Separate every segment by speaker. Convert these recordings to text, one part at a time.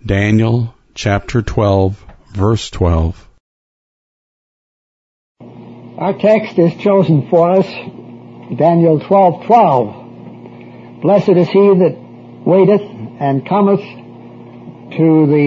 Speaker 1: Daniel chapter 12, verse 12.
Speaker 2: Our text is chosen for us, Daniel 12:12. Blessed is he that waiteth and cometh to the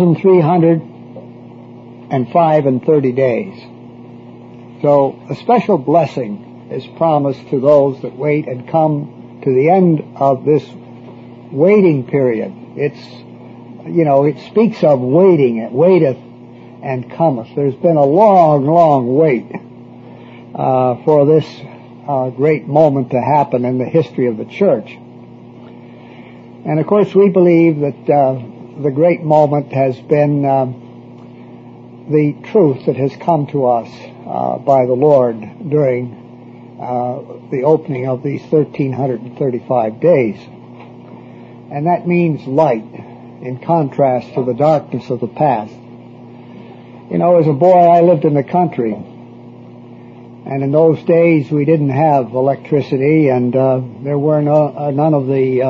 Speaker 2: 1,305 days. So a special blessing is promised to those that wait and come to the end of this waiting period. It speaks of waiting. It waiteth and cometh. There's been a long, long wait for this great moment to happen in the history of the church. And of course we believe that the great moment has been the truth that has come to us by the Lord during the opening of these 1,335 days. And that means light in contrast to the darkness of the past. As a boy I lived in the country, and in those days we didn't have electricity, and there were none of the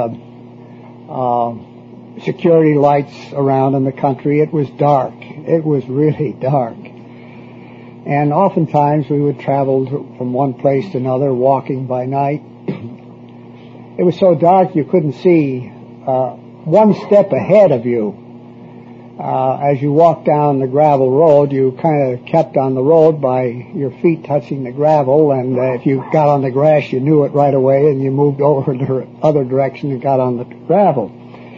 Speaker 2: security lights around in the country. It was dark. It was really dark. And oftentimes we would travel from one place to another walking by night. It was so dark you couldn't see one step ahead of you. As you walked down the gravel road, you kind of kept on the road by your feet touching the gravel, and if you got on the grass, you knew it right away, and you moved over in the other direction and got on the gravel.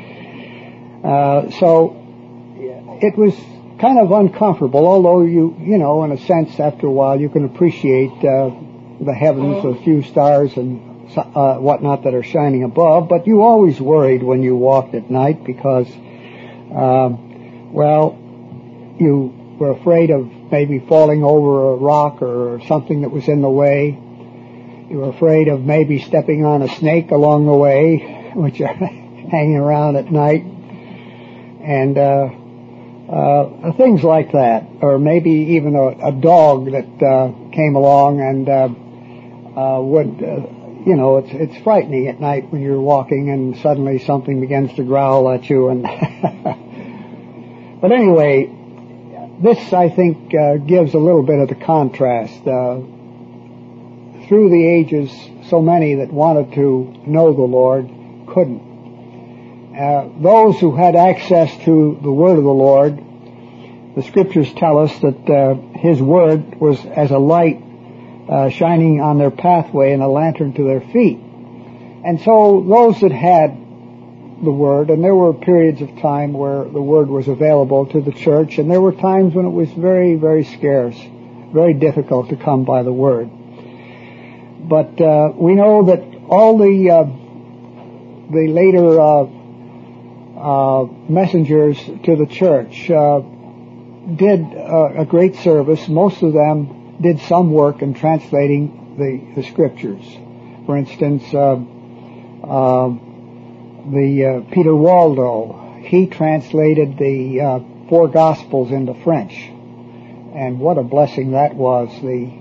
Speaker 2: So it was kind of uncomfortable, although in a sense, after a while, you can appreciate the heavens, a few stars and whatnot that are shining above. But you always worried when you walked at night because, you were afraid of maybe falling over a rock or something that was in the way. You were afraid of maybe stepping on a snake along the way, which are hanging around at night. And things like that, or maybe even a dog that came along and it's frightening at night when you're walking and suddenly something begins to growl at you. And but anyway, this I think gives a little bit of the contrast. Through the ages, so many that wanted to know the Lord couldn't. Those who had access to the Word of the Lord, the Scriptures tell us that His Word was as a light shining on their pathway and a lantern to their feet. And so those that had the Word, and there were periods of time where the Word was available to the church, and there were times when it was very, very scarce, very difficult to come by the Word. But we know that all the later messengers to the church did a great service. Most of them did some work in translating the Scriptures. For instance, Peter Waldo, he translated the four Gospels into French, and what a blessing that was. The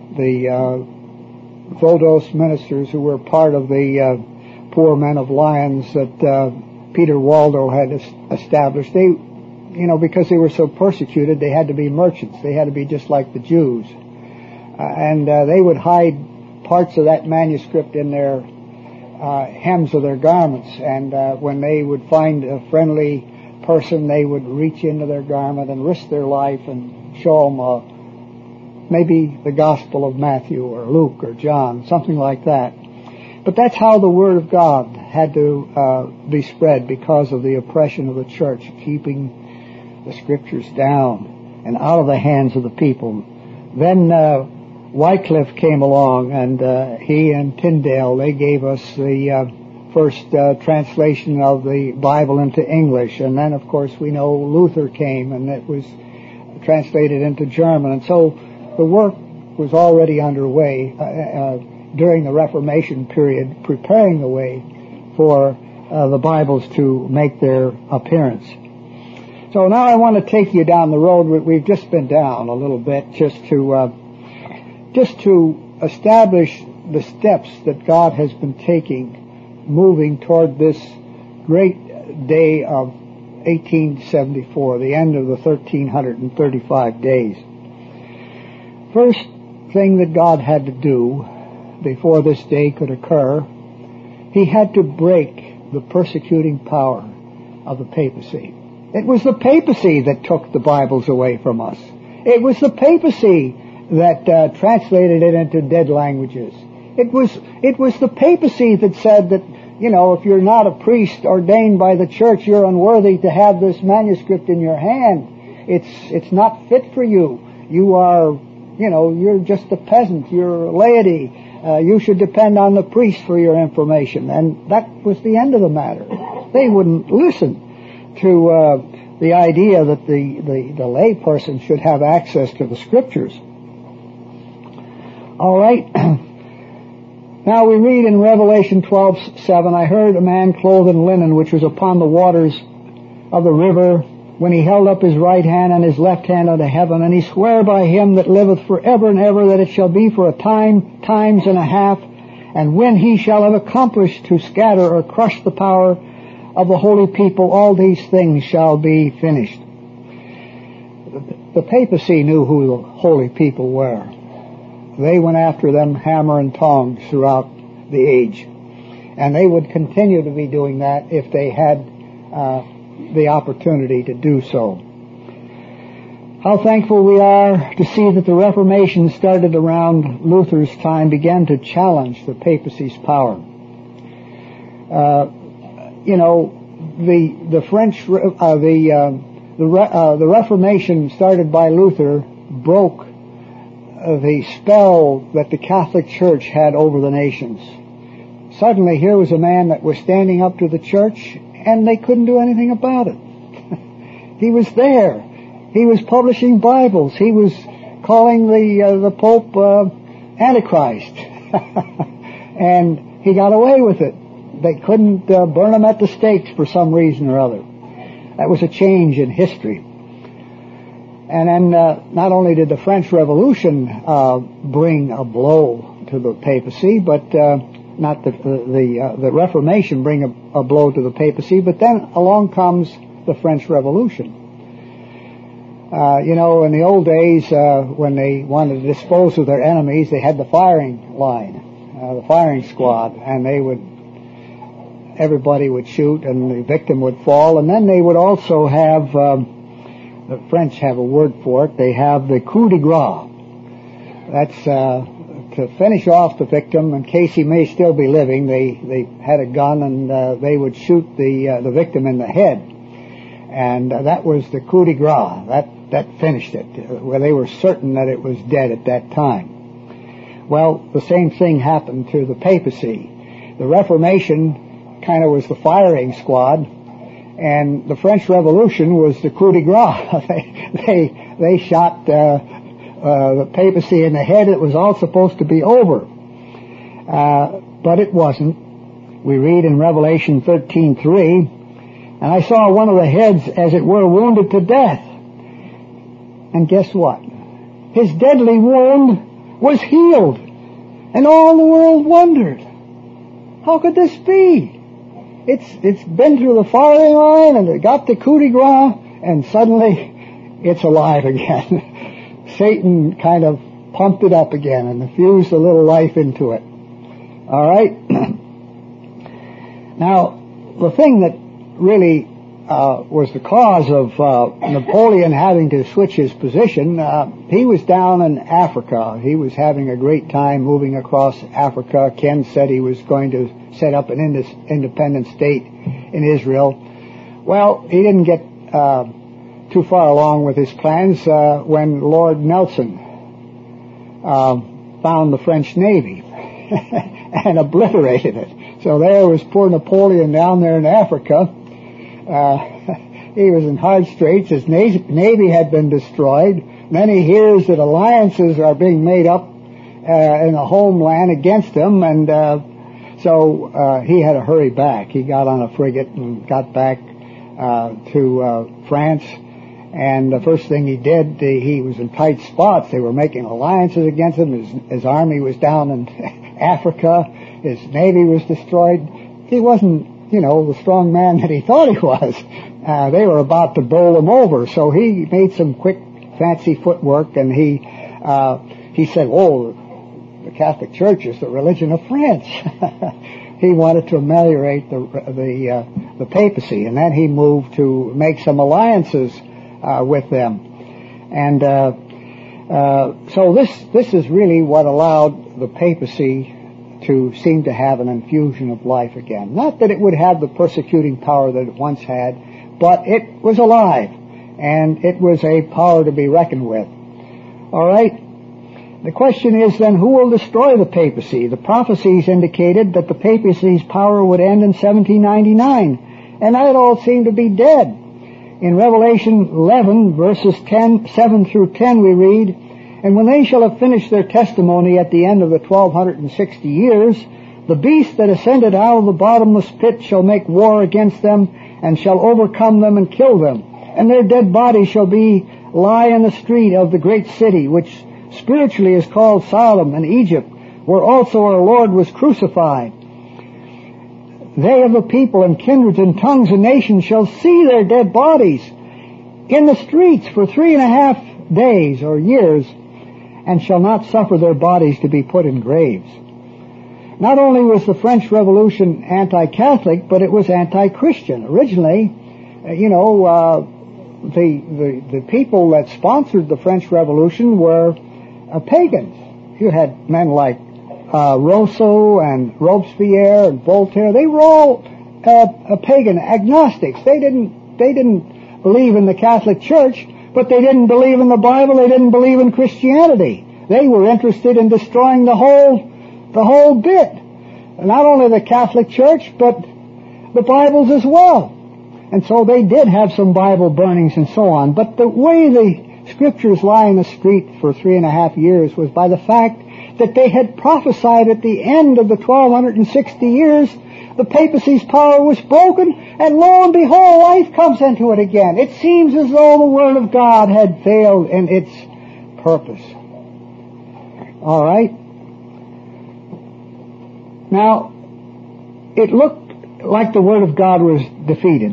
Speaker 2: Vaudos ministers who were part of the Poor Men of Lyons that Peter Waldo had established, they, because they were so persecuted, they had to be merchants. They had to be just like the Jews. And they would hide parts of that manuscript in their hems of their garments. And when they would find a friendly person, they would reach into their garment and risk their life and show them maybe the Gospel of Matthew or Luke or John, something like that. But that's how the Word of God had to be spread because of the oppression of the church, keeping the Scriptures down and out of the hands of the people. Then Wycliffe came along, and he and Tyndale, they gave us the first translation of the Bible into English. And then, of course, we know Luther came, and it was translated into German. And so the work was already underway during the Reformation period, preparing the way for the Bibles to make their appearance. So now I want to take you down the road we've just been down a little bit, just to establish the steps that God has been taking, moving toward this great day of 1874, the end of the 1335 days. First thing that God had to do before this day could occur, he had to break the persecuting power of the papacy. It was the papacy that took the Bibles away from us. It was the papacy that translated it into dead languages. It was the papacy that said that, if you're not a priest ordained by the church, you're unworthy to have this manuscript in your hand. It's not fit for you. You are, you're just a peasant. You're a laity. You should depend on the priest for your information. And that was the end of the matter. They wouldn't listen to the idea that the lay person should have access to the scriptures. All right. Now we read in Revelation 12:7, I heard a man clothed in linen, which was upon the waters of the river, when he held up his right hand and his left hand unto heaven, and he sware by him that liveth forever and ever, that it shall be for a time, times and a half, and when he shall have accomplished to scatter or crush the power of the holy people, all these things shall be finished. The papacy knew who the holy people were. They went after them hammer and tongs throughout the age. And they would continue to be doing that if they had the opportunity to do so. How thankful we are to see that the Reformation started around Luther's time began to challenge the papacy's power. The French, the Reformation started by Luther broke the spell that the Catholic Church had over the nations. Suddenly here was a man that was standing up to the church and they couldn't do anything about it. He was there. He was publishing Bibles. He was calling the Pope Antichrist. And he got away with it. They couldn't burn him at the stakes for some reason or other. That was a change in history. And then not only did the French Revolution bring a blow to the papacy, but not the Reformation bring a blow to the papacy, but then along comes the French Revolution. In the old days, when they wanted to dispose of their enemies, they had the firing line, the firing squad, and everybody would shoot and the victim would fall, and then they would also have the French have a word for it. They have the coup de grace. That's to finish off the victim in case he may still be living. They had a gun and they would shoot the victim in the head, and that was the coup de grace. That finished it. Where they were certain that it was dead at that time. Well, the same thing happened to the papacy. The Reformation kind of was the firing squad. And the French Revolution was the coup de grace. They shot the papacy in the head. It was all supposed to be over. But it wasn't. We read in Revelation 13:3, and I saw one of the heads, as it were, wounded to death. And guess what? His deadly wound was healed. And all the world wondered, how could this be? It's been through the firing line and it got the coup de grace and suddenly it's alive again. Satan kind of pumped it up again and infused a little life into it. All right? Now, the thing that really was the cause of Napoleon having to switch his position, he was down in Africa. He was having a great time moving across Africa. Ken said he was going to set up an independent state in Israel. Well, he didn't get too far along with his plans when Lord Nelson found the French Navy and obliterated it. So there was poor Napoleon down there in Africa. He was in hard straits. His navy had been destroyed. Then he hears that alliances are being made up in the homeland against him, and so he had to hurry back. He got on a frigate and got back to France. And the first thing he did, he was in tight spots. They were making alliances against him. His army was down in Africa. His navy was destroyed. He wasn't the strong man that he thought he was. They were about to bowl him over. So he made some quick, fancy footwork, and he said, "Oh, the Catholic Church is the religion of France." He wanted to ameliorate the papacy, and then he moved to make some alliances with them. And so this is really what allowed the papacy to seem to have an infusion of life again. Not that it would have the persecuting power that it once had, but it was alive, and it was a power to be reckoned with. All right? The question is then, who will destroy the papacy? The prophecies indicated that the papacy's power would end in 1799, and that all seemed to be dead. In Revelation 11, verses 7 through 10, we read, "And when they shall have finished their testimony at the end of the 1260 years, the beast that ascended out of the bottomless pit shall make war against them, and shall overcome them and kill them. And their dead bodies shall lie in the street of the great city, which spiritually is called Sodom and Egypt, where also our Lord was crucified. They of the people and kindreds and tongues and nations shall see their dead bodies in the streets for 3.5 days or years, and shall not suffer their bodies to be put in graves." Not only was the French Revolution anti-Catholic, but it was anti-Christian. Originally, the people that sponsored the French Revolution were pagans. You had men like Rousseau and Robespierre and Voltaire. They were all pagan agnostics. They didn't believe in the Catholic Church, but they didn't believe in the Bible. They didn't believe in Christianity. They were interested in destroying the whole bit. Not only the Catholic Church, but the Bibles as well. And so they did have some Bible burnings and so on. But the way the Scriptures lie in the street for 3.5 years was by the fact that they had prophesied at the end of the 1260 years the papacy's power was broken, and lo and behold, life comes into it again. It seems as though the Word of God had failed in its purpose. All right? Now, it looked like the Word of God was defeated.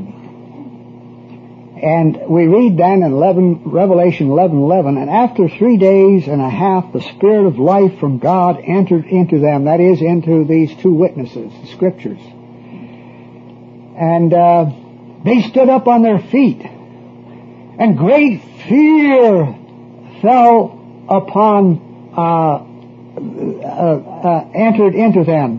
Speaker 2: And we read then in Revelation 11:11, "And after 3 days and a half, the Spirit of life from God entered into them," that is, into these two witnesses, the Scriptures. "And they stood up on their feet, and great fear fell upon, entered into them.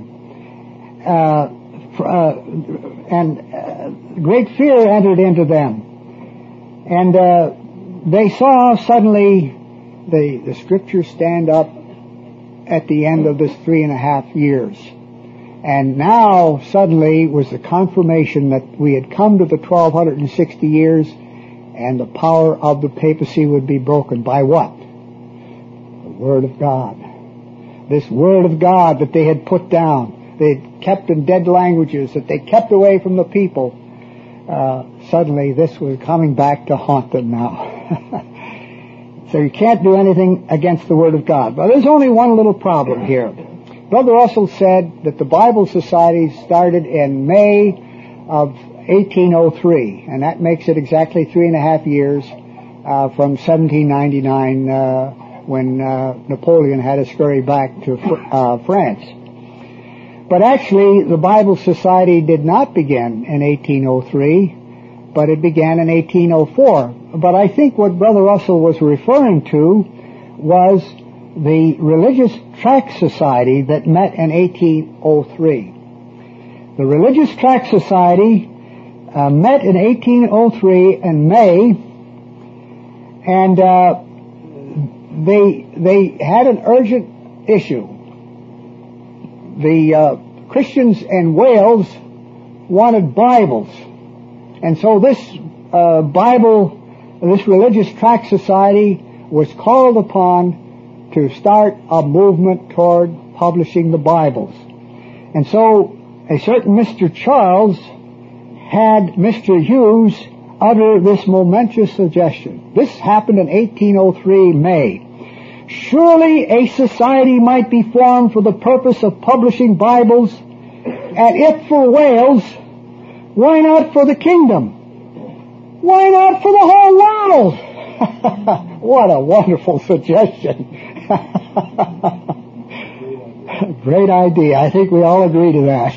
Speaker 2: Great fear entered into them. And they saw suddenly the Scriptures stand up at the end of this 3.5 years. And now suddenly was the confirmation that we had come to the 1260 years, and the power of the papacy would be broken. By what? The Word of God. This Word of God that they had put down, they had kept in dead languages, that they kept away from the people. Suddenly this was coming back to haunt them now. So you can't do anything against the Word of God. But there's only one little problem here. Brother Russell said that the Bible Society started in May of 1803, and that makes it exactly 3.5 years from 1799 when Napoleon had to scurry back to France. But actually, the Bible Society did not begin in 1803, but it began in 1804. But I think what Brother Russell was referring to was the Religious Tract Society that met in 1803. The Religious Tract Society met in 1803 in May, and they had an urgent issue. The Christians in Wales wanted Bibles, and so this Religious Tract Society was called upon to start a movement toward publishing the Bibles. And so a certain Mr. Charles had Mr. Hughes utter this momentous suggestion. This happened in 1803 May. "Surely a society might be formed for the purpose of publishing Bibles, and if for Wales, Why not for the kingdom? Why not for the whole world? What a wonderful suggestion. Great idea. I think we all agree to that.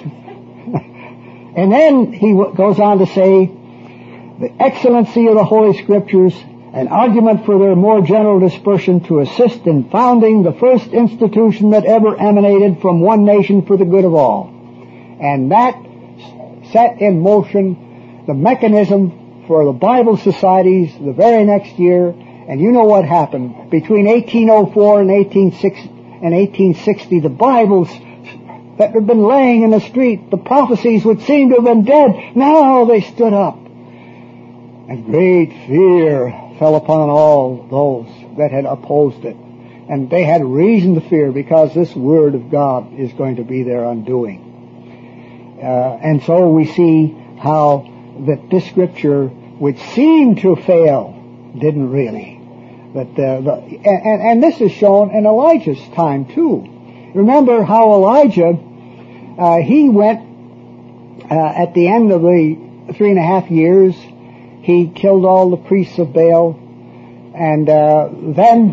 Speaker 2: And then he goes on to say, the excellency of the Holy Scriptures, an argument for their more general dispersion to assist in founding the first institution that ever emanated from one nation for the good of all. And that set in motion the mechanism for the Bible societies the very next year. And you know what happened. Between 1804 and 1860, the Bibles that had been laying in the street, the prophecies would seem to have been dead. Now they stood up. And great fear fell upon all those that had opposed it. And they had reason to fear, because this Word of God is going to be their undoing. And so we see how that this Scripture, which seemed to fail, didn't really. And this is shown in Elijah's time too. Remember how Elijah, he went at the end of the 3.5 years, he killed all the priests of Baal, and then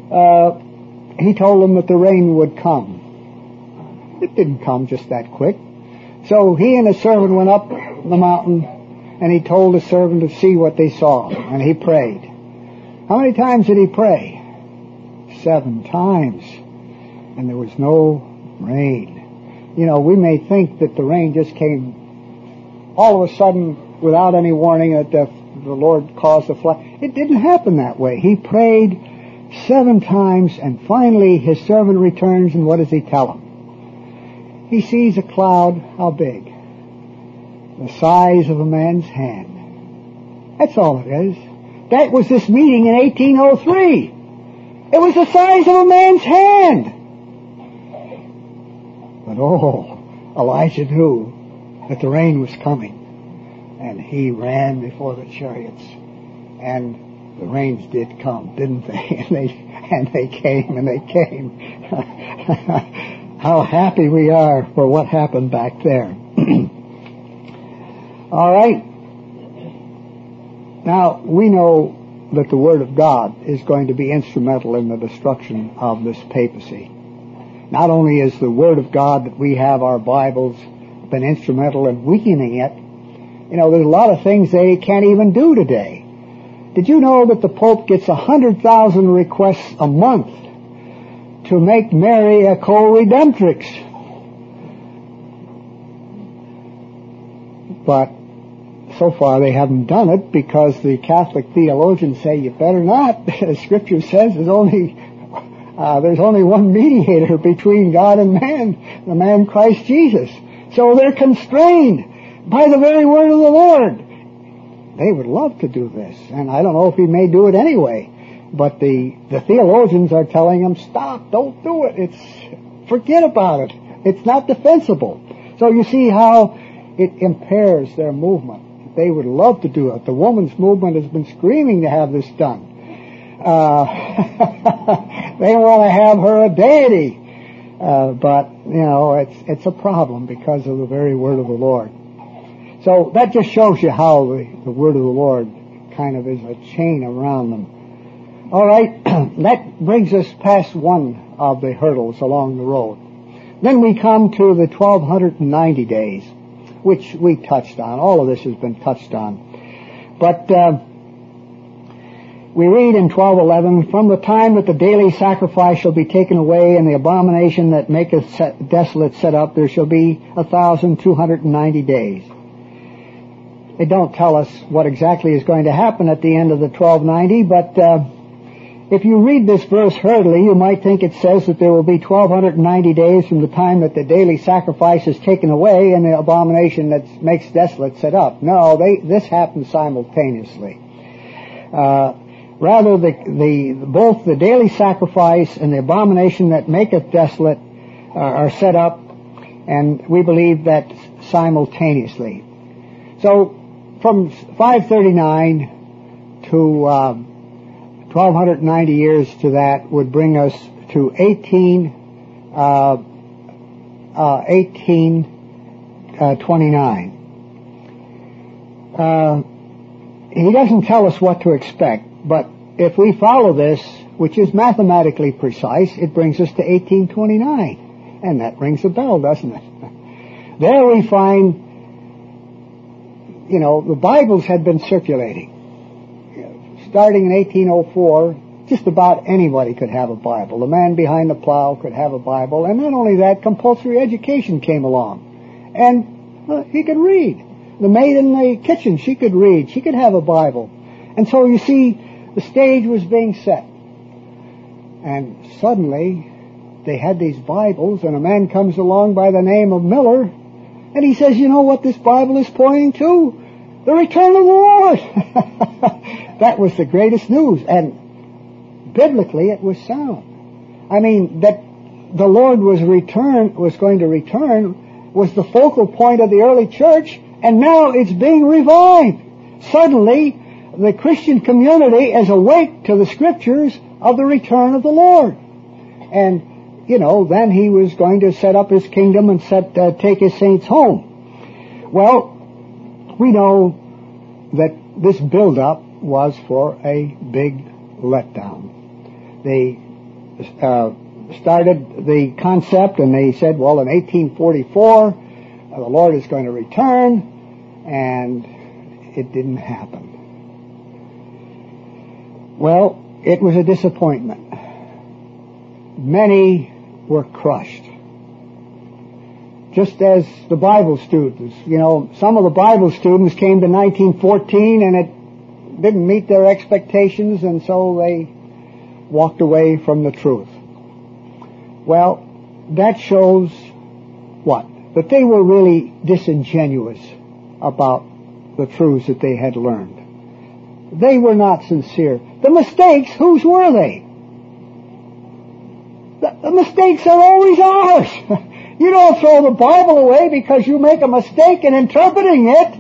Speaker 2: he told them that the rain would come. It didn't come just that quick. So he and his servant went up the mountain, and he told his servant to see what they saw, and he prayed. How many times did he pray? 7 times. And there was no rain. You know, we may think that the rain just came all of a sudden without any warning, that the Lord caused a flood. It didn't happen that way. He prayed 7 times, and finally his servant returns, and what does he tell him? He sees a cloud, how big? The size of a man's hand. That's all it is. That was this meeting in 1803. It was the size of a man's hand. But Elijah knew that the rain was coming. And he ran before the chariots. And the rains did come, didn't they? And they came. How happy we are for what happened back there. All right. Now, we know that the Word of God is going to be instrumental in the destruction of this papacy. Not only is the Word of God that we have, our Bibles, been instrumental in weakening it, you know, there's a lot of things they can't even do today. Did you know that the Pope gets 100,000 requests a month to make Mary a co-redemptrix? But so far they haven't done it, because the Catholic theologians say you better not. The Scripture says there's only one mediator between God and man, the man Christ Jesus. So they're constrained by the very word of the Lord. They would love to do this, and I don't know if he may do it anyway, but the theologians are telling him, stop, don't do it. Forget about it. It's not defensible. So you see how it impairs their movement. They would love to do it. The woman's movement has been screaming to have this done. They want to have her a deity. But, you know, it's a problem because of the very word of the Lord. So that just shows you how the word of the Lord kind of is a chain around them. All right, that brings us past one of the hurdles along the road. Then we come to the 1290 days, which we touched on. All of this has been touched on. But we read in 12:11, from the time that the daily sacrifice shall be taken away and the abomination that maketh desolate set up, there shall be 1,290 days. They don't tell us what exactly is going to happen at the end of the 1290, but if you read this verse hurriedly, you might think it says that there will be 1,290 days from the time that the daily sacrifice is taken away and the abomination that makes desolate set up. No, this happens simultaneously. Rather, both the daily sacrifice and the abomination that maketh desolate are set up, and we believe that simultaneously. So, from 539 to 1,290 years to that would bring us to 1829. he doesn't tell us what to expect, but if we follow this, which is mathematically precise, it brings us to 1829. And that rings a bell, doesn't it? There we find, the Bibles had been circulating. Starting in 1804, just about anybody could have a Bible. The man behind the plow could have a Bible. And not only that, compulsory education came along. And he could read. The maid in the kitchen, she could read. She could have a Bible. And so you see, the stage was being set. And suddenly, they had these Bibles, and a man comes along by the name of Miller, and he says, you know what this Bible is pointing to? The return of the Lord. That was the greatest news. And biblically, it was sound. I mean, that the Lord was going to return was the focal point of the early church, and now it's being revived. Suddenly, the Christian community is awake to the Scriptures of the return of the Lord. And, then he was going to set up his kingdom and take his saints home. Well, we know that this build-up was for a big letdown. They started the concept and they said, well, in 1844, the Lord is going to return, and it didn't happen. Well, it was a disappointment. Many were crushed. Just as the Bible students, some of the Bible students came to 1914 and it didn't meet their expectations, and so they walked away from the truth. Well, that shows what? That they were really disingenuous about the truths that they had learned. They were not sincere. The mistakes, whose were they? The mistakes are always ours. You don't throw the Bible away because you make a mistake in interpreting it.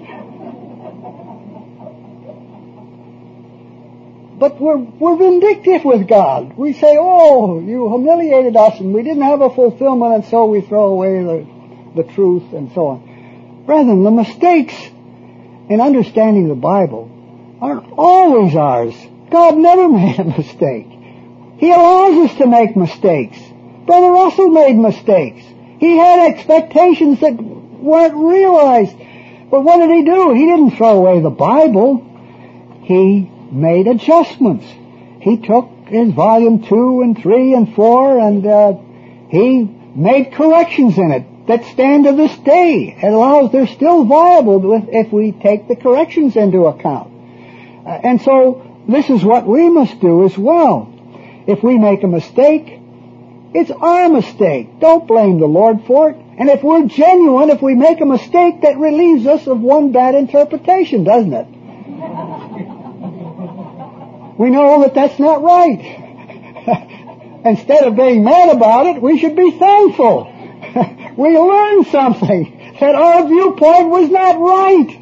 Speaker 2: But we're vindictive with God. We say, oh, you humiliated us and we didn't have a fulfillment, and so we throw away the truth and so on. Brethren, the mistakes in understanding the Bible aren't always ours. God never made a mistake. He allows us to make mistakes. Brother Russell made mistakes. He had expectations that weren't realized. But what did he do? He didn't throw away the Bible. He made adjustments. He took his volume 2 and 3 and 4 and he made corrections in it that stand to this day. It allows, they're still viable if we take the corrections into account. And so this is what we must do as well. If we make a mistake, it's our mistake. Don't blame the Lord for it. And if we're genuine, if we make a mistake, that relieves us of one bad interpretation, doesn't it? We know that that's not right. Instead of being mad about it, we should be thankful. We learned something, that our viewpoint was not right.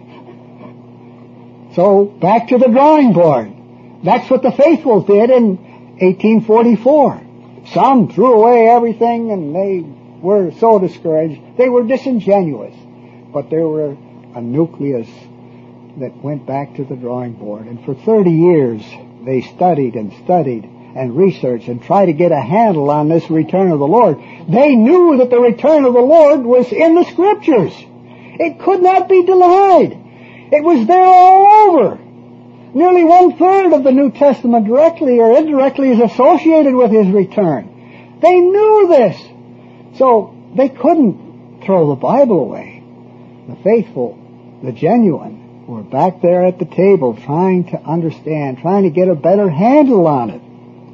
Speaker 2: So, back to the drawing board. That's what the faithful did in 1844. Some threw away everything and they were so discouraged. They were disingenuous. But there were a nucleus that went back to the drawing board. And for 30 years, they studied and researched and tried to get a handle on this return of the Lord. They knew that the return of the Lord was in the Scriptures. It could not be denied. It was there all over. Nearly 1/3 of the New Testament directly or indirectly is associated with His return. They knew this. So they couldn't throw the Bible away. The faithful, the genuine, were back there at the table trying to understand, trying to get a better handle on it.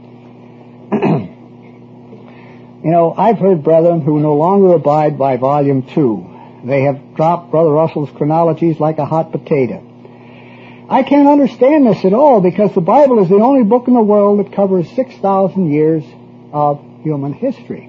Speaker 2: I've heard brethren who no longer abide by volume 2. They have dropped Brother Russell's chronologies like a hot potato. I can't understand this at all, because the Bible is the only book in the world that covers 6,000 years of human history.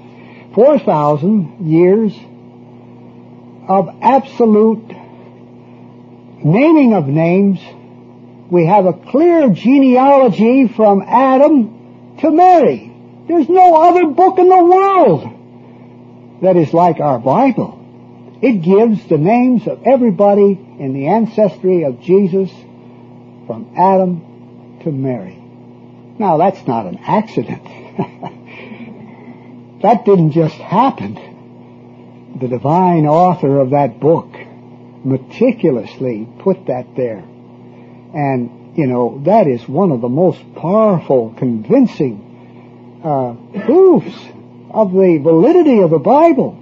Speaker 2: 4,000 years of absolute naming of names. We have a clear genealogy from Adam to Mary. There's no other book in the world that is like our Bible. It gives the names of everybody in the ancestry of Jesus from Adam to Mary. Now, that's not an accident. That didn't just happen. The divine author of that book meticulously put that there. And, you know, that is one of the most powerful, convincing proofs of the validity of the Bible.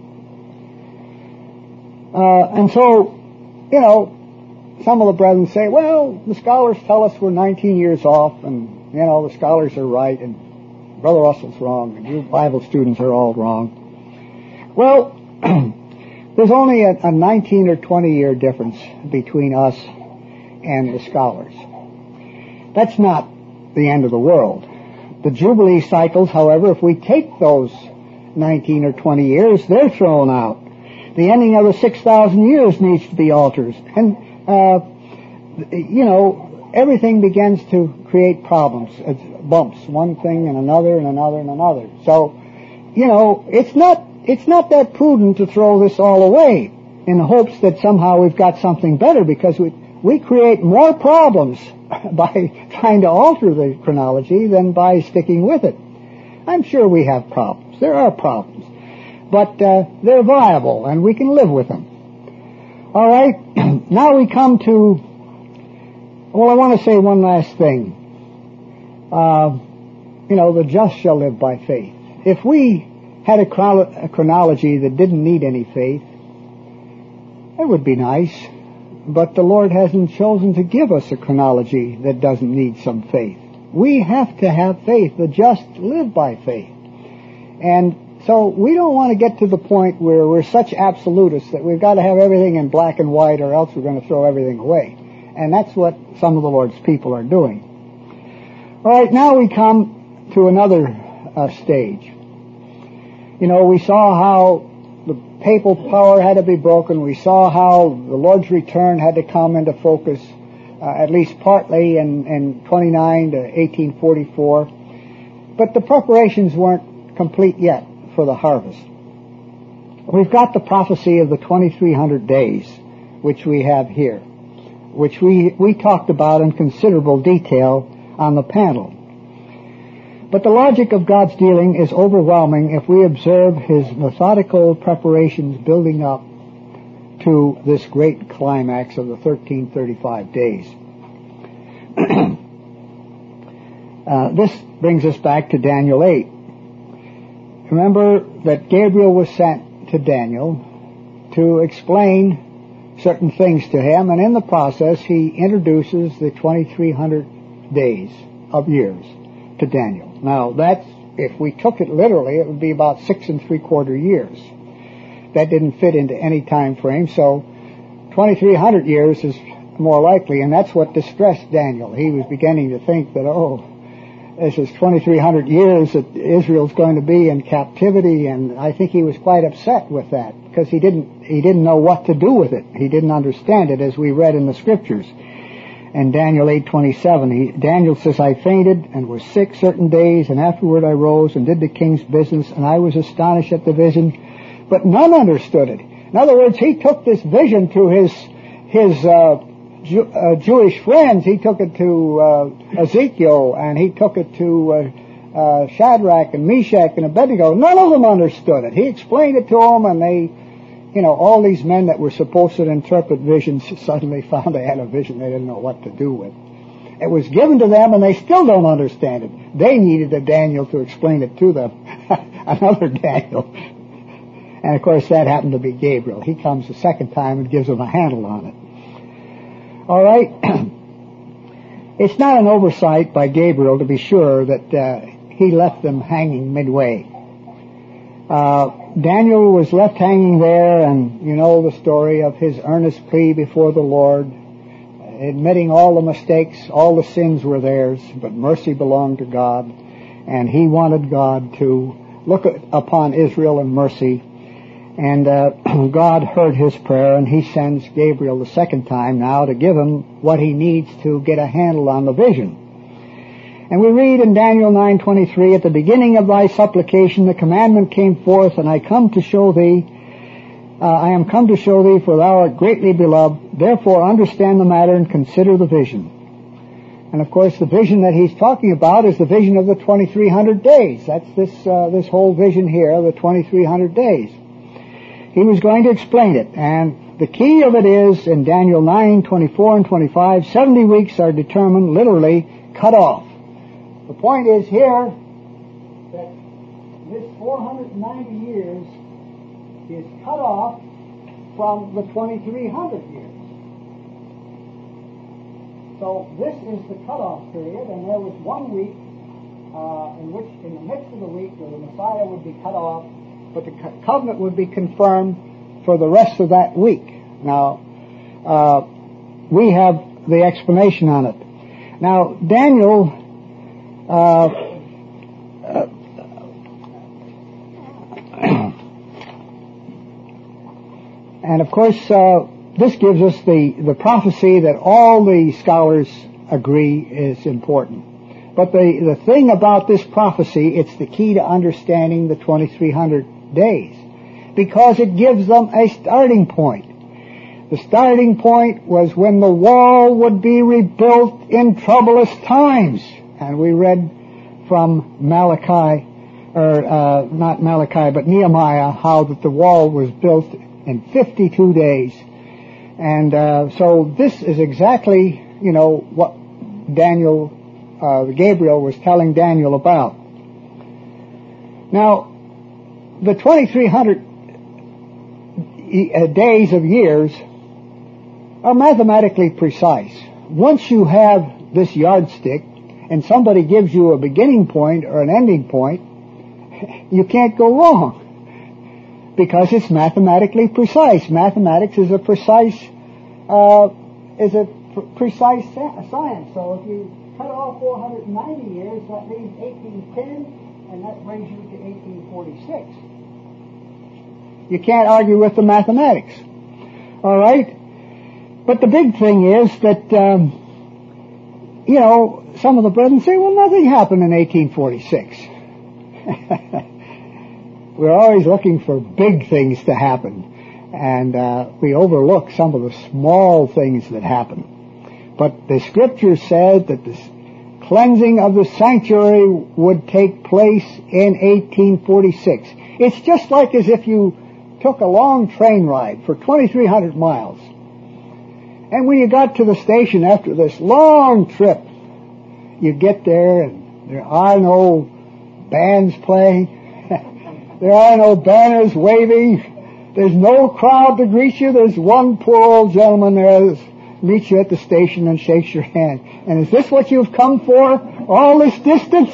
Speaker 2: And so, you know, some of the brethren say, well, the scholars tell us we're 19 years off, and, you know, the scholars are right, and Brother Russell's wrong, and you Bible students are all wrong. Well, there's only a 19 or 20 year difference between us and the scholars. That's not the end of the world. The Jubilee cycles, however, if we take those 19 or 20 years, they're thrown out. The ending of the 6,000 years needs to be altered. And, you know, everything begins to create problems. It's bumps, one thing and another and another and another. So, you know, it's not that prudent to throw this all away in the hopes that somehow we've got something better, because we create more problems by trying to alter the chronology than by sticking with it. I'm sure we have problems. There are problems. But they're viable, and we can live with them. All right, now we come to, well, I want to say one last thing. You know, the just shall live by faith. If we had a chronology that didn't need any faith, it would be nice. But the Lord hasn't chosen to give us a chronology that doesn't need some faith. We have to have faith. The just live by faith. And so we don't want to get to the point where we're such absolutists that we've got to have everything in black and white, or else we're going to throw everything away. And that's what some of the Lord's people are doing. All right, now we come to another stage. You know, we saw how the papal power had to be broken. We saw how the Lord's return had to come into focus, at least partly in 29 to 1844. But the preparations weren't complete yet for the harvest. We've got the prophecy of the 2300 days, which we have here, which we talked about in considerable detail on the panel. But the logic of God's dealing is overwhelming if we observe His methodical preparations building up to this great climax of the 1335 days. This brings us back to Daniel 8. Remember that Gabriel was sent to Daniel to explain certain things to him, and in the process he introduces the 2300 days of years to Daniel. Now, that's, if we took it literally, it would be about 6 3/4 years. That didn't fit into any time frame, so 2300 years is more likely, and that's what distressed Daniel. He was beginning to think that, this is 2300 years that Israel's going to be in captivity, and I think he was quite upset with that, because he didn't know what to do with it. He didn't understand it, as we read in the scriptures. And Daniel 8:27, Daniel says, I fainted and was sick certain days, and afterward I rose and did the king's business, and I was astonished at the vision, but none understood it. In other words, he took this vision to his Jewish friends. He took it to Ezekiel, and he took it to Shadrach and Meshach and Abednego. None of them understood it. He explained it to them, and they, all these men that were supposed to interpret visions suddenly found they had a vision they didn't know what to do with. It was given to them, and they still don't understand it. They needed a Daniel to explain it to them. Another Daniel. And of course that happened to be Gabriel. He comes the second time and gives them a handle on it. All right. It's not an oversight by Gabriel to be sure that he left them hanging midway. Daniel was left hanging there, and you know the story of his earnest plea before the Lord, admitting all the mistakes, all the sins were theirs, but mercy belonged to God, and he wanted God to look upon Israel in mercy. And God heard his prayer, and he sends Gabriel the second time now to give him what he needs to get a handle on the vision. And we read in Daniel 9:23, at the beginning of thy supplication the commandment came forth, and I come to show thee I am come to show thee, for thou art greatly beloved. Therefore understand the matter and consider the vision. And of course the vision that he's talking about is the vision of the 2300 days. That's this whole vision here, the 2300 days. He was going to explain it, and the key of it is in Daniel 9, 24 and 25, 70 weeks are determined, literally cut off. The point is here that this 490 years is cut off from the 2300 years. So this is the cutoff period, and there was 1 week in which, in the midst of the week, where the Messiah would be cut off, but the covenant would be confirmed for the rest of that week. Now, we have the explanation on it. Now, Daniel, and of course, this gives us the prophecy that all the scholars agree is important. But the thing about this prophecy, it's the key to understanding the 2300 days, because it gives them a starting point. The starting point was when the wall would be rebuilt in troublous times. And we read from Malachi, or not Malachi, but Nehemiah, how that the wall was built in 52 days. And so this is exactly, what Daniel, Gabriel was telling Daniel about. Now, the 2300 days of years are mathematically precise. Once you have this yardstick and somebody gives you a beginning point or an ending point, you can't go wrong, because it's mathematically precise. Mathematics is a precise science. So if you cut off 490 years, that leaves 1810, and that brings you to 1846. You can't argue with the mathematics. All right? But the big thing is that, some of the brethren say, well, nothing happened in 1846. We're always looking for big things to happen, and we overlook some of the small things that happen. But the Scripture said that the cleansing of the sanctuary would take place in 1846. It's just like as if you took a long train ride for 2,300 miles. And when you got to the station after this long trip, you get there and there are no bands playing. There are no banners waving. There's no crowd to greet you. There's one poor old gentleman there that meets you at the station and shakes your hand. And is this what you've come for? All this distance?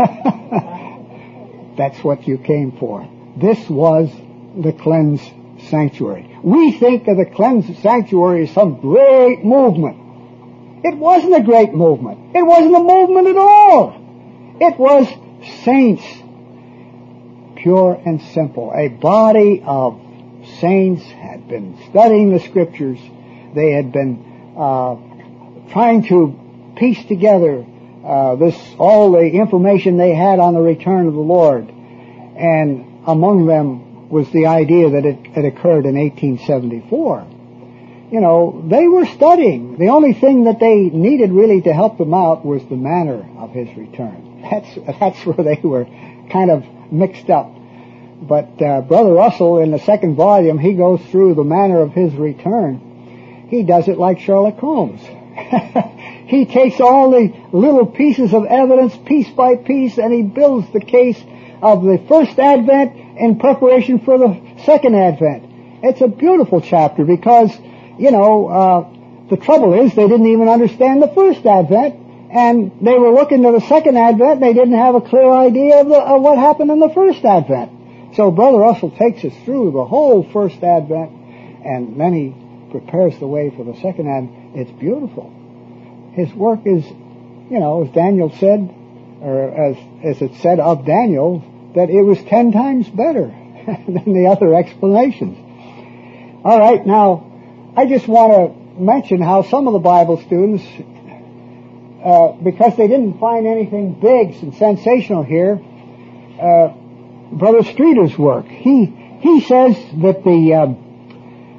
Speaker 2: That's what you came for. This was the cleansed sanctuary. We think of the cleansed sanctuary as some great movement. It wasn't a great movement. It wasn't a movement at all. It was saints, pure and simple. A body of saints had been studying the Scriptures. They had been trying to piece together all the information they had on the return of the Lord. And among them was the idea that it had occurred in 1874. They were studying. The only thing that they needed really to help them out was the manner of His return. That's where they were kind of mixed up. But Brother Russell, in the second volume, he goes through the manner of His return. He does it like Sherlock Holmes. He takes all the little pieces of evidence, piece by piece, and he builds the case of the first advent in preparation for the second advent. It's a beautiful chapter because, the trouble is they didn't even understand the first advent, and they were looking to the second advent, and they didn't have a clear idea of what happened in the first advent. So Brother Russell takes us through the whole first advent, and then he prepares the way for the second advent. It's beautiful. His work is, as Daniel said, or as it said of Daniel, that it was 10 times better than the other explanations. All right, now, I just want to mention how some of the Bible students, because they didn't find anything big and sensational here, Brother Streeter's work, he says that the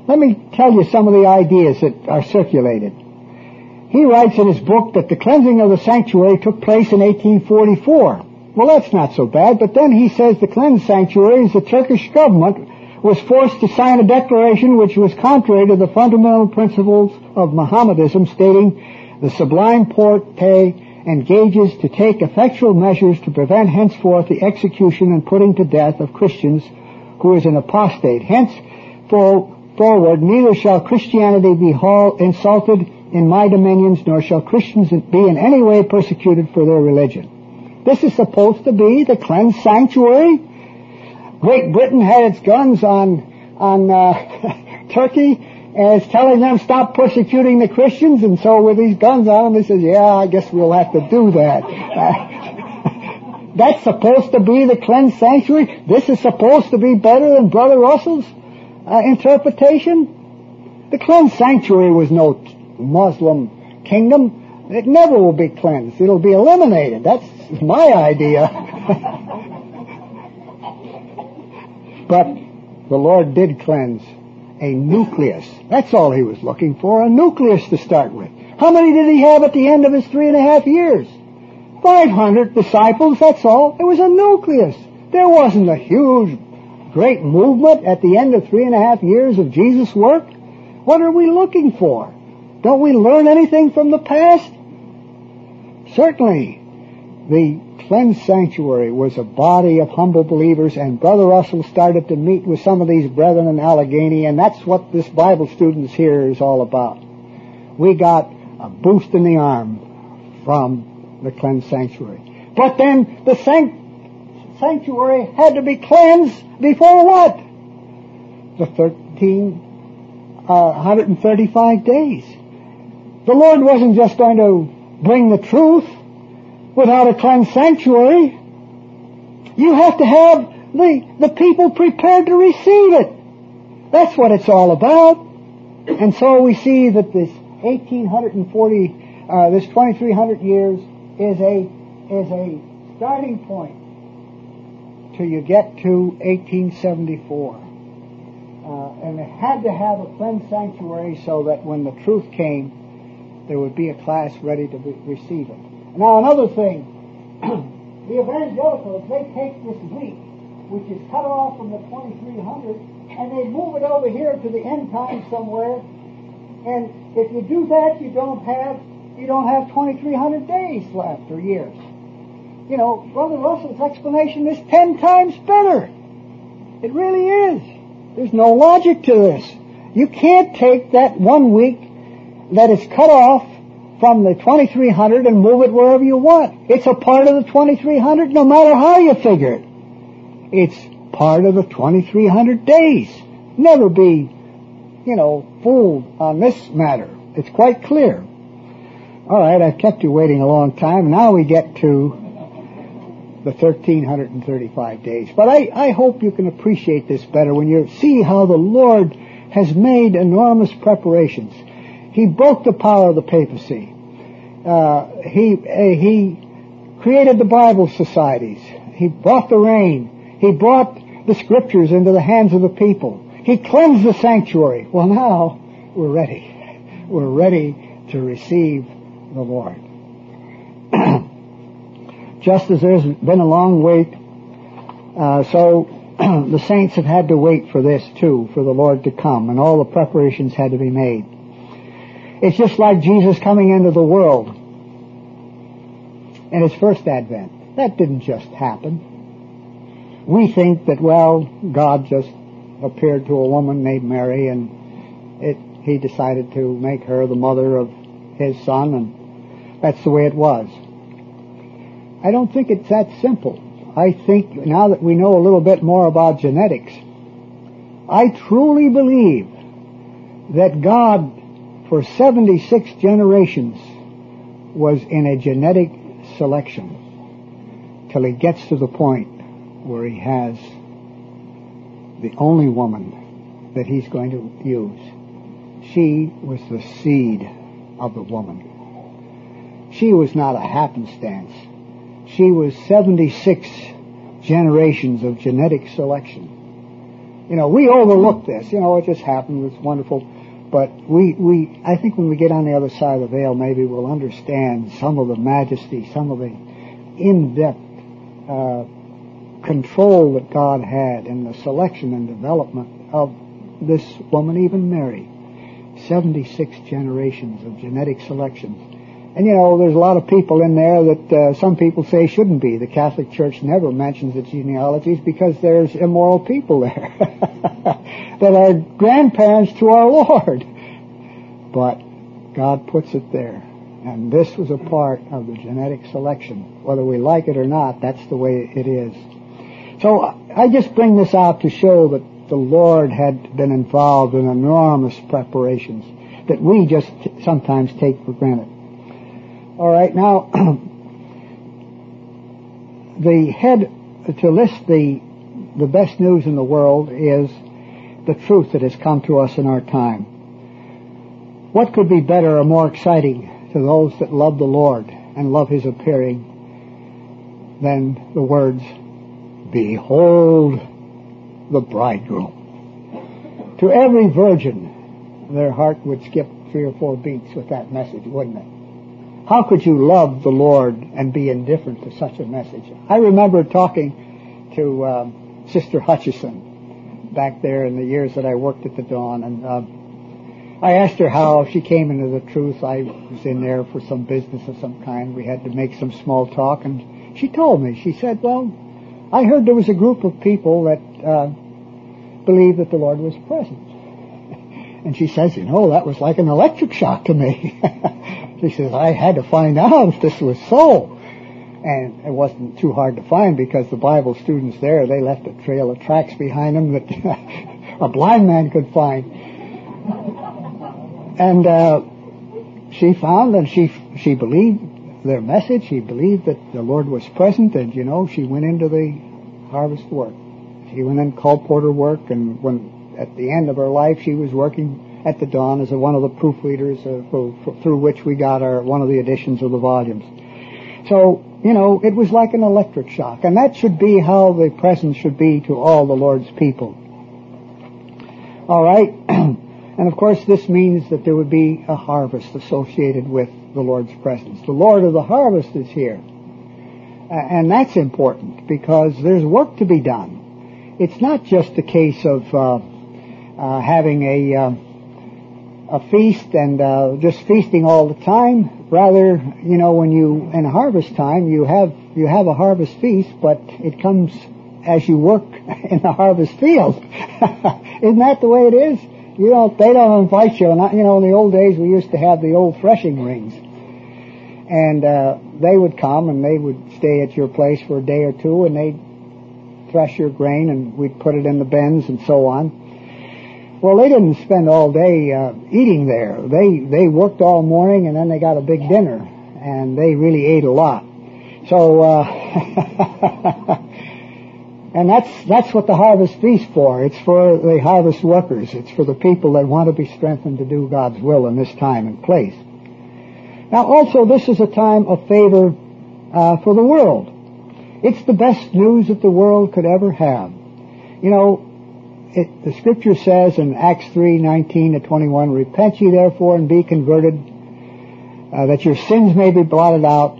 Speaker 2: Let me tell you some of the ideas that are circulated. He writes in his book that the cleansing of the sanctuary took place in 1844. Well, that's not so bad, but then he says the cleansed sanctuaries, the Turkish government was forced to sign a declaration which was contrary to the fundamental principles of Mohammedism, stating the Sublime Porte engages to take effectual measures to prevent henceforth the execution and putting to death of Christians who is an apostate. Henceforward neither shall Christianity be insulted in my dominions, nor shall Christians be in any way persecuted for their religion. This is supposed to be the cleansed sanctuary. Great Britain had its guns on Turkey, and it's telling them stop persecuting the Christians, and so with these guns on them, they says, yeah, I guess we'll have to do that. That's supposed to be the cleansed sanctuary? This is supposed to be better than Brother Russell's interpretation? The cleansed sanctuary was no Muslim kingdom. It never will be cleansed. It'll be eliminated. That's my idea. But the Lord did cleanse a nucleus. That's all he was looking for, a nucleus to start with. How many did he have at the end of his 3.5 years? 500 disciples, that's all. It was a nucleus. There wasn't a huge, great movement at the end of 3.5 years of Jesus' work. What are we looking for? Don't we learn anything from the past? Certainly, the cleansed sanctuary was a body of humble believers, and Brother Russell started to meet with some of these brethren in Allegheny, and that's what this Bible students here is all about. We got a boost in the arm from the cleansed sanctuary. But then the sanctuary had to be cleansed before what? The 135 days. The Lord wasn't just going to bring the truth without a cleansed sanctuary. You have to have the people prepared to receive it. That's what it's all about. And so we see that this 2300 years is a starting point till you get to 1874. And it had to have a cleansed sanctuary so that when the truth came, there would be a class ready to receive it. Now, another thing, the evangelicals, they take this week, which is cut off from the 2300, and they move it over here to the end time somewhere. And if you do that, you don't have 2300 days left, or years. You know, Brother Russell's explanation is 10 times better. It really is. There's no logic to this. You can't take that 1 week that is cut off from the 2300 and move it wherever you want. It's a part of the 2300 no matter how you figure it. It's part of the 2300 days. Never be, fooled on this matter. It's quite clear. All right, I've kept you waiting a long time. Now we get to the 1335 days. But I hope you can appreciate this better when you see how the Lord has made enormous preparations. He broke the power of the papacy. He created the Bible societies. He brought the rain. He brought the scriptures into the hands of the people. He cleansed the sanctuary. Well, now we're ready. We're ready to receive the Lord. Just as there's been a long wait, so the saints have had to wait for this too, for the Lord to come, and all the preparations had to be made. It's just like Jesus coming into the world in his first advent. That didn't just happen. We think that, God just appeared to a woman named Mary, and he decided to make her the mother of his son, and that's the way it was. I don't think it's that simple. I think now that we know a little bit more about genetics, I truly believe that God, for 76 generations, was in a genetic selection till he gets to the point where he has the only woman that he's going to use. She was the seed of the woman. She was not a happenstance. She was 76 generations of genetic selection. we overlook this. It just happened. It's wonderful. But I think when we get on the other side of the veil, maybe we'll understand some of the majesty, some of the in-depth control that God had in the selection and development of this woman, even Mary. 76 generations of genetic selections. And there's a lot of people in there that some people say shouldn't be. The Catholic Church never mentions the genealogies because there's immoral people there that are grandparents to our Lord. But God puts it there. And this was a part of the genetic selection. Whether we like it or not, that's the way it is. So I just bring this out to show that the Lord had been involved in enormous preparations that we just sometimes take for granted. All right, now, the head to list the best news in the world is the truth that has come to us in our time. What could be better or more exciting to those that love the Lord and love His appearing than the words, "Behold the bridegroom." To every virgin, their heart would skip 3 or 4 beats with that message, wouldn't it? How could you love the Lord and be indifferent to such a message? I remember talking to Sister Hutchison back there in the years that I worked at the Dawn, and I asked her how she came into the truth. I was in there for some business of some kind. We had to make some small talk, and she told me, she said, well, I heard there was a group of people that believed that the Lord was present. And she says, that was like an electric shock to me. She says, I had to find out if this was so. And it wasn't too hard to find because the Bible students there, they left a trail of tracks behind them that a blind man could find. And she found, and she believed their message. She believed that the Lord was present, and she went into the harvest work. She went in colporteur work, and when at the end of her life she was working at the Dawn as one of the proofreaders through which we got one of the editions of the volumes. So, it was like an electric shock, and that should be how the presence should be to all the Lord's people. All right. And of course this means that there would be a harvest associated with the Lord's presence. The Lord of the harvest is here. And that's important because there's work to be done. It's not just a case of having a feast and just feasting all the time. Rather, when you in harvest time you have a harvest feast, but it comes as you work in the harvest field. Isn't that the way it is? They don't invite you. In the old days we used to have the old threshing rings, and they would come and they would stay at your place for a day or two, and they'd thresh your grain, and we'd put it in the bins and so on. Well, they didn't spend all day eating there. They worked all morning, and then they got a big dinner, and they really ate a lot. So, and that's what the harvest feast for. It's for the harvest workers. It's for the people that want to be strengthened to do God's will in this time and place. Now, also, this is a time of favor for the world. It's the best news that the world could ever have. The Scripture says in Acts 3:19-21, "Repent ye therefore and be converted, that your sins may be blotted out,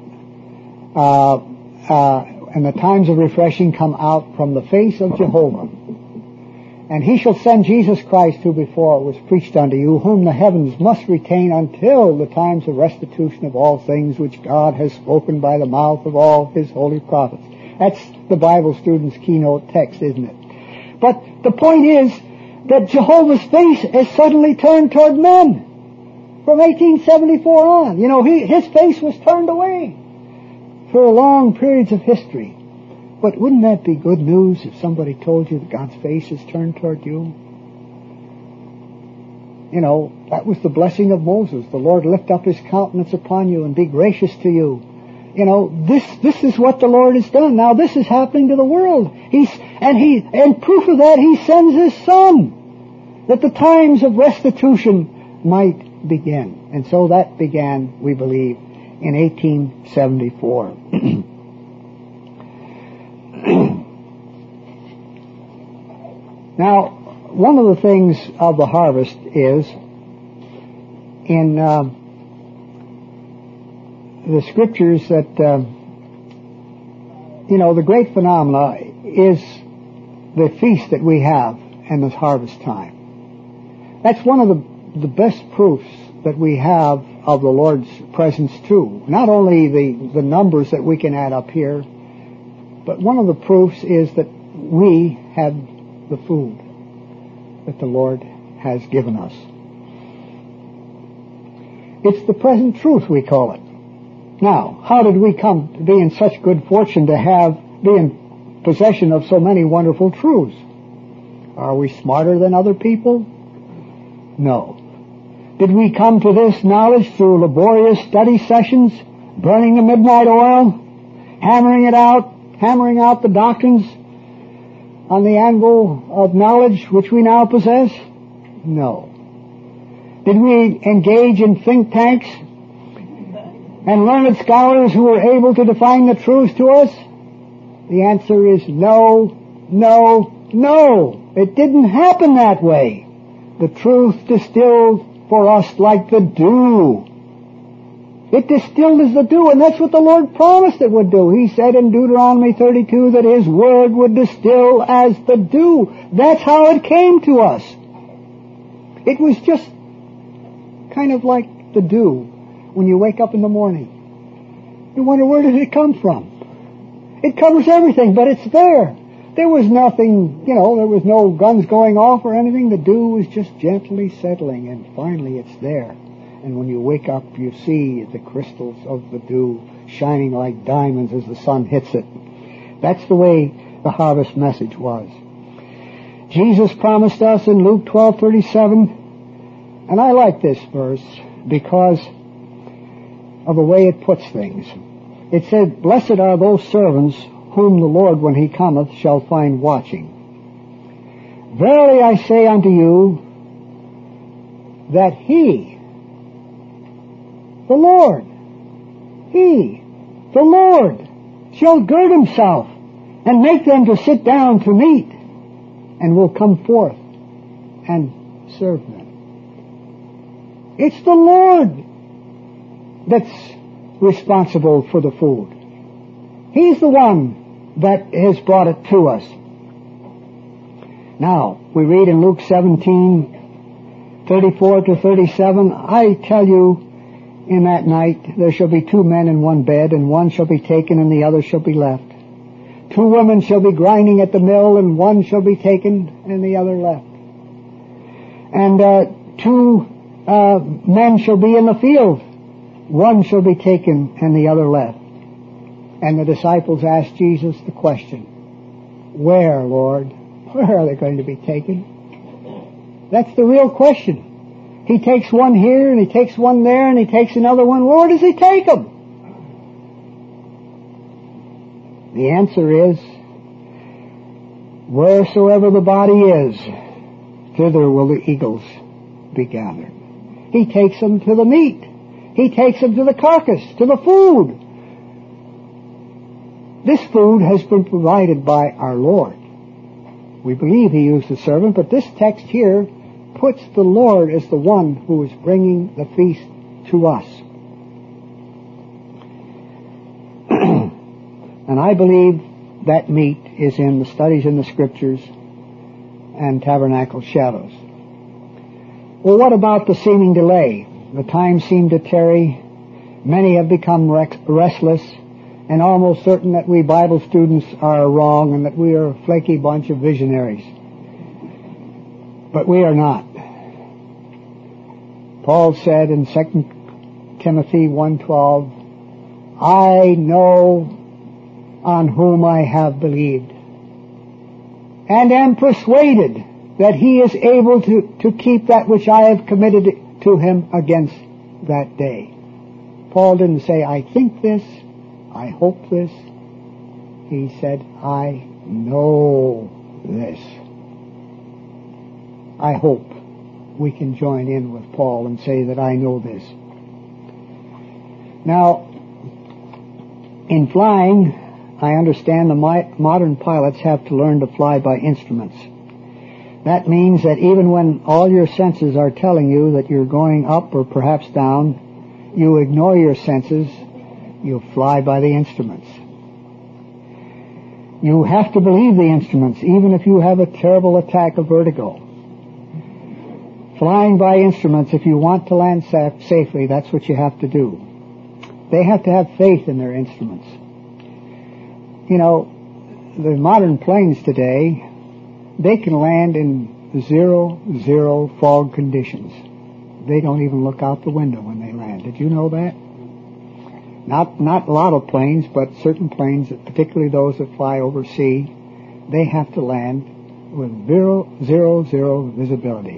Speaker 2: and the times of refreshing come out from the face of Jehovah. And He shall send Jesus Christ, who before was preached unto you, whom the heavens must retain until the times of restitution of all things which God has spoken by the mouth of all His holy prophets." That's the Bible student's keynote text, isn't it? But the point is that Jehovah's face has suddenly turned toward men. From 1874 on, His face was turned away for long periods of history. But wouldn't that be good news if somebody told you that God's face is turned toward you? That was the blessing of Moses. The Lord lift up His countenance upon you and be gracious to you. This is what the Lord has done. Now this is happening to the world. And proof of that, He sends His Son, that the times of restitution might begin. And so that began, we believe, in 1874. Now, one of the things of the harvest is in the scriptures that, the great phenomena is the feast that we have in this harvest time. That's one of the best proofs that we have of the Lord's presence too. Not only the numbers that we can add up here, but one of the proofs is that we have the food that the Lord has given us. It's the present truth, we call it. Now, how did we come to be in such good fortune to be in possession of so many wonderful truths? Are we smarter than other people? No. Did we come to this knowledge through laborious study sessions, burning the midnight oil, hammering out the doctrines on the anvil of knowledge which we now possess? No. Did we engage in think tanks and learned scholars who were able to define the truth to us? The answer is no, no, no. It didn't happen that way. The truth distilled for us like the dew. It distilled as the dew, and that's what the Lord promised it would do. He said in Deuteronomy 32 that His Word would distill as the dew. That's how it came to us. It was just kind of like the dew when you wake up in the morning. You wonder, where did it come from? It covers everything, but it's there. There was nothing, there was no guns going off or anything. The dew was just gently settling, and finally it's there. And when you wake up, you see the crystals of the dew shining like diamonds as the sun hits it. That's the way the harvest message was. Jesus promised us in Luke 12:37, and I like this verse because of the way it puts things. It said, "Blessed are those servants whom the Lord, when He cometh, shall find watching. Verily I say unto you, that He, the Lord, shall gird Himself and make them to sit down to meat, and will come forth and serve them." It's the Lord that's responsible for the food. He's the one that has brought it to us. Now, we read in Luke 17:34-37, "I tell you, in that night there shall be 2 men in one bed, and one shall be taken and the other shall be left. 2 women shall be grinding at the mill, and one shall be taken and the other left. And 2 men shall be in the field, one shall be taken and the other left." And the disciples asked Jesus the question, "Where, Lord? Where are they going to be taken?" That's the real question. He takes one here, and He takes one there, and He takes another one. Where does He take them? The answer is, wheresoever the body is, thither will the eagles be gathered. He takes them to the meat. He takes them to the carcass, to the food. This food has been provided by our Lord. We believe He used a servant, but this text here puts the Lord as the one who is bringing the feast to us. And I believe that meat is in the studies in the Scriptures and tabernacle shadows. Well, what about the seeming delay? The time seemed to tarry. Many have become restless and almost certain that we Bible students are wrong and that we are a flaky bunch of visionaries. But we are not. Paul said in 2 Timothy 1:12, "I know on whom I have believed, and am persuaded that He is able to keep that which I have committed to Him against that day." Paul didn't say, "I think this, I hope this." He said, "I know this." I hope we can join in with Paul and say that I know this. Now, in flying, I understand the modern pilots have to learn to fly by instruments. That means that even when all your senses are telling you that you're going up or perhaps down, you ignore your senses, you fly by the instruments. You have to believe the instruments, even if you have a terrible attack of vertigo. Flying by instruments, if you want to land safely, that's what you have to do. They have to have faith in their instruments. You know, the modern planes today, they can land in 0 fog conditions. They don't even look out the window when they land. Did you know that? Not a lot of planes, but certain planes, particularly those that fly over sea, they have to land with 0 visibility.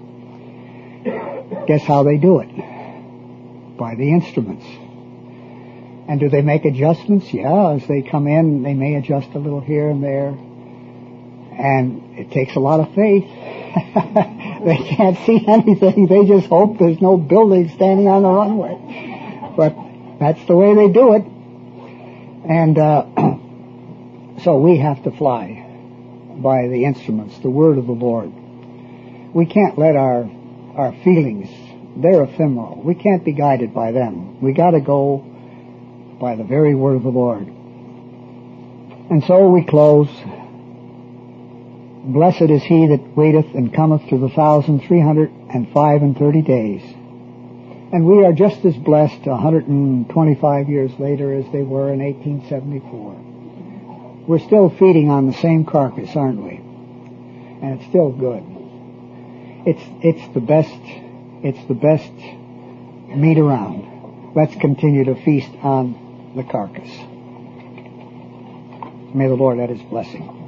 Speaker 2: Guess how they do it? By the instruments. And do they make adjustments? Yeah, as they come in, they may adjust a little here and there. And it takes a lot of faith. They can't see anything. They just hope there's no building standing on the runway. But that's the way they do it. And so we have to fly by the instruments, the word of the Lord. We can't let our feelings, they're ephemeral. We can't be guided by them. We got to go by the very word of the Lord. And so we close. Blessed is he that waiteth and cometh to the 1,335 days. And we are just as blessed 125 years later as they were in 1874. We're still feeding on the same carcass, aren't we? And it's still good. It's the best meat around. Let's continue to feast on the carcass. May the Lord add his blessing.